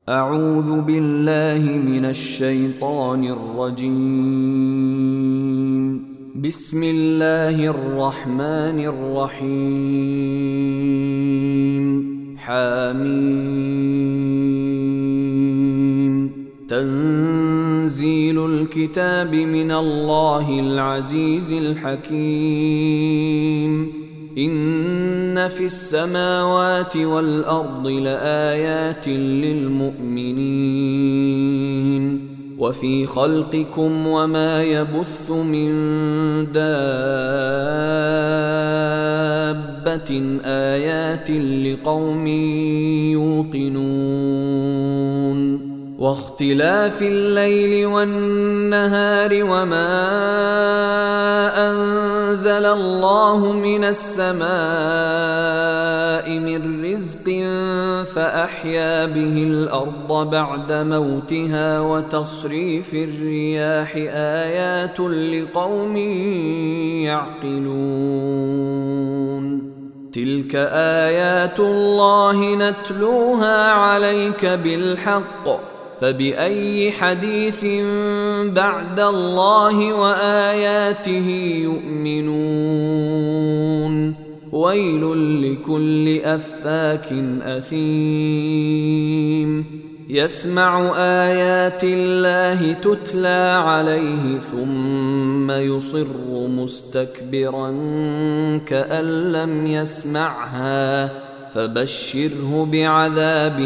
أعوذ بالله من الشيطان الرجيم. بسم الله الرحمن الرحيم. حميم. تنزيل الكتاب من الله العزيز الحكيم. إن في السماوات والأرض لآيات للمؤمنين وفي خلقكم وما يبث من دابة آيات لقوم يوقنون واختلاف الليل والنهار وما أنزل الله من السماء من رزق فأحيا به الأرض بعد موتها وتصريف الرياح آيات لقوم يعقلون. تلك آيات الله نتلوها عليك بالحق فبأي حديث بعد الله وآياته يؤمنون. ويل لكل أفاك أثيم يسمع آيات الله تتلى عليه ثم يصر مستكبرا كأن لم يسمعها فبشره بعذاب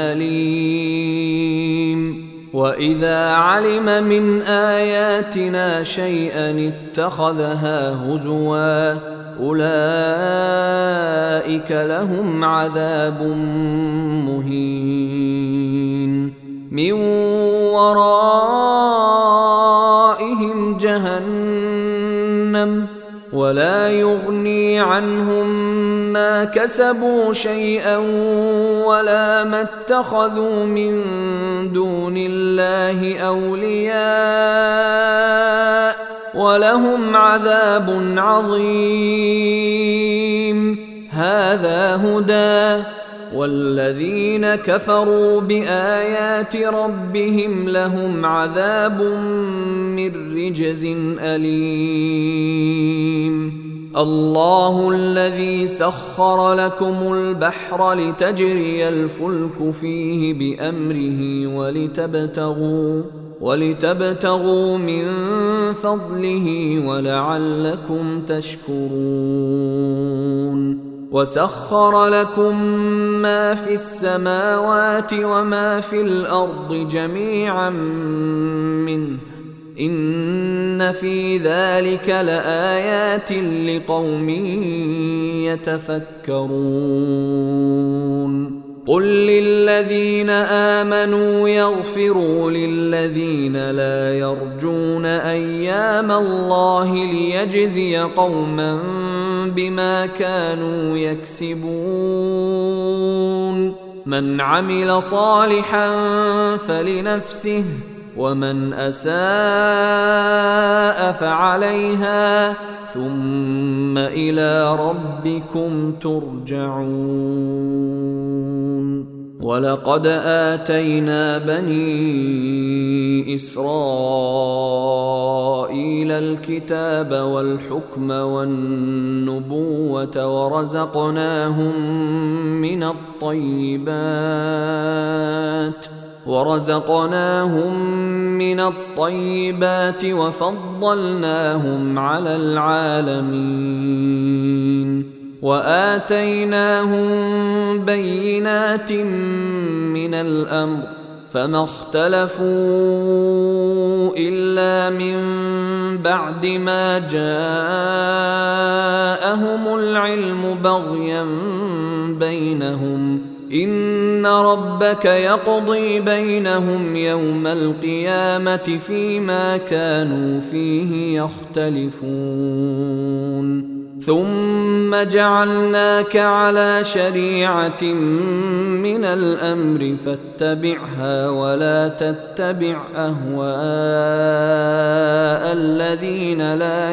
أليم. وإذا علم من آياتنا شيئا اتخذها هزوا أولئك لهم عذاب مهين من ورائهم جهنم ولا يغني عنهم ما كسبوا شيئا ولا ما اتخذوا من دون الله أولياء ولهم عذاب عظيم. هذا هدى والذين كفروا بآيات ربهم لهم عذاب من رجز أليم. الله الذي سخر لكم البحر لتجري الفلك فيه بأمره ولتبتغوا من فضله ولعلكم تشكرون. وسخر لكم ما في السماوات وما في الأرض جميعا منه إن في ذلك لآيات لقوم يتفكرون. قل للذين آمنوا يغفروا للذين لا يرجون أيام الله ليجزي قوما بما كانوا يكسبون. من عمل صالحا فلنفسه ومن أساء فعليها ثم إلى ربكم ترجعون. ولقد آتينا بني إسرائيل الكتاب والحكم والنبوة ورزقناهم من الطيبات وفضلناهم على العالمين وآتيناهم بينات من الأمر فما اختلفوا إلا من بعد ما جاءهم العلم بغيا بينهم إن ربك يقضي بينهم يوم القيامة فيما كانوا فيه يختلفون. ثم جعلناك على شريعة من الأمر فاتبعها ولا تتبع أهواء الذين لا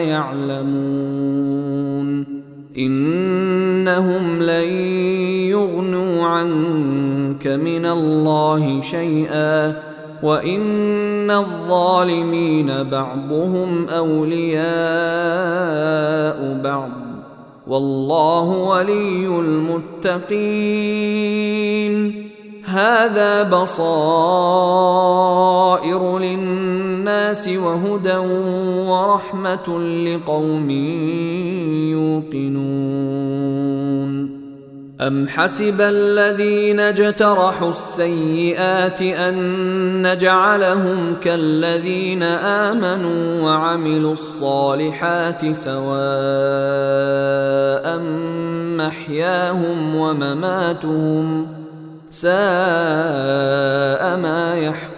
يعلمون إنهم لن يغنوا عنك عنك من الله شيئا وإن الظالمين بعضهم أولياء بعض والله ولي المتقين. هذا بصائر للناس وهدى ورحمة لقوم يوقنون. أم حسب الذين اجترحوا السيئات أن نجعلهم كالذين آمنوا وعملوا الصالحات سواء محياهم ومماتهم ساء ما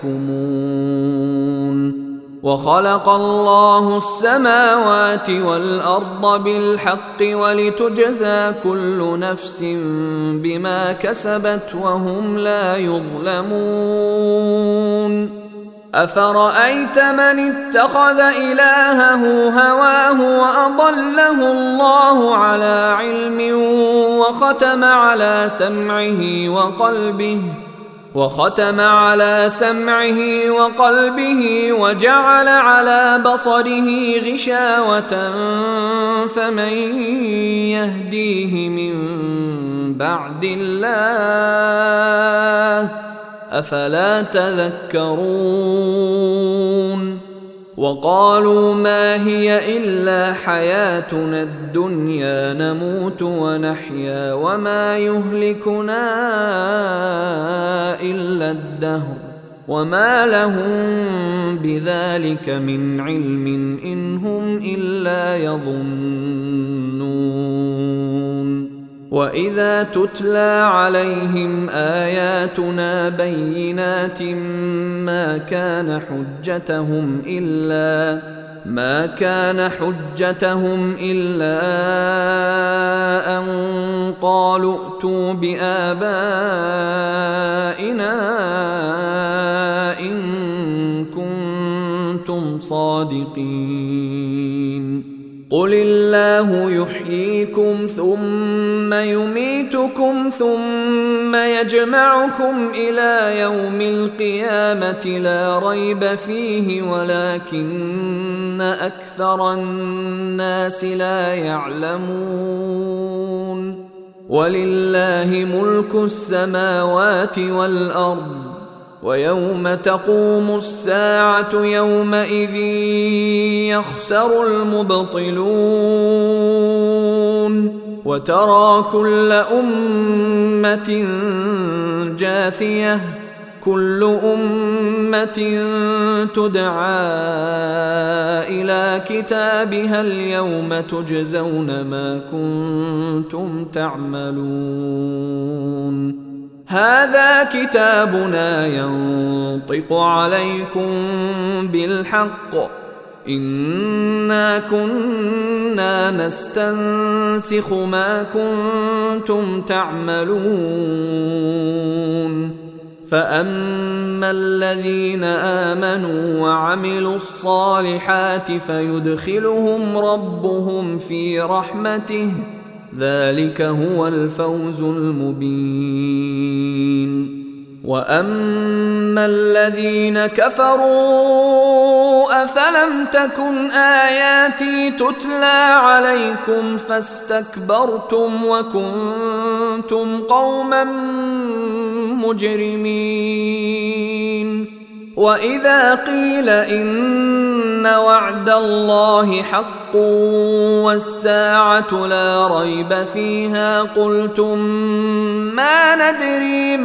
يحكمون. وخلق الله السماوات والأرض بالحق ولتجزى كل نفس بما كسبت وهم لا يظلمون. أفرأيت من اتخذ إلهه هواه وأضله الله على علم وختم على سمعه وقلبه وجعل على بصره غشاوة فمن يهديه من بعد الله أفلا تذكرون. وقالوا ما هي إلا حياتنا الدنيا نموت ونحيا وما يهلكنا إلا الدهر وما لهم بذلك من علم إن هم إلا يظنون. وإذا تتلى عليهم آياتنا بينات ما كان حجتهم إلا أن قالوا ائتوا بآبائنا إن كنتم صادقين. قل الله يحييكم ثم يميتكم ثم يجمعكم إلى يوم القيامة لا ريب فيه ولكن أكثر الناس لا يعلمون. ولله ملك السماوات والأرض ويوم تقوم الساعة يومئذ يخسر المبطلون. وترى كل أمة جاثية كل أمة تدعى إلى كتابها اليوم تجزون ما كنتم تعملون. هذا كتابنا ينطق عليكم بالحق إنا كنا نستنسخ ما كنتم تعملون. فأما الذين آمنوا وعملوا الصالحات فيدخلهم ربهم في رحمته ذلك هو الفوز المبين. وأما الذين كفروا أفلم تكن آياتي تتلى عليكم فاستكبرتم وكنتم قوما مجرمين. وإذا قيل إن وعد الله حق والساعة لا ريب فيها قلتم ما ندري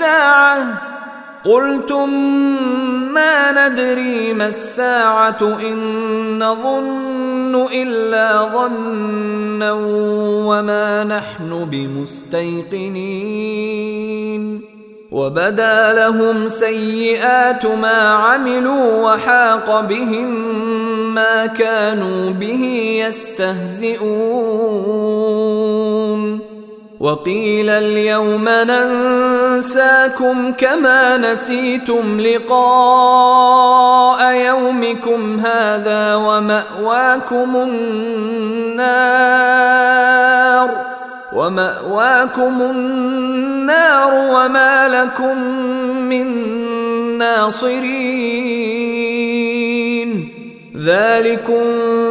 ما الساعة إن نظن إلا ظنا وما نحن بمستيقنين. وبدا لهم سيئات ما عملوا وحاق بهم ما كانوا به يستهزئون. وقيل اليوم ننساكم كما نسيتم لقاء يومكم هذا ومأواكم النار وما لكم من ناصرين ذلكم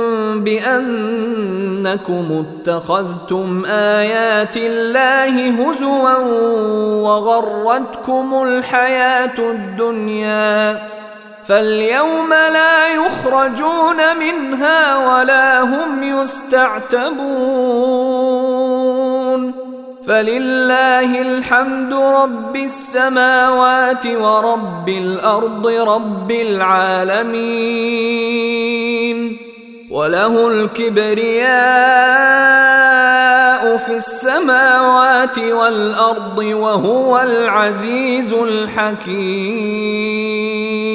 بأنكم اتخذتم آيات الله هزوا وغرتكم الحياة الدنيا فاليوم لا يخرجون منها ولا هم يستعتبون فلله الحمد رب السماوات ورب الأرض رب العالمين وله الكبرياء في السماوات والأرض وهو العزيز الحكيم.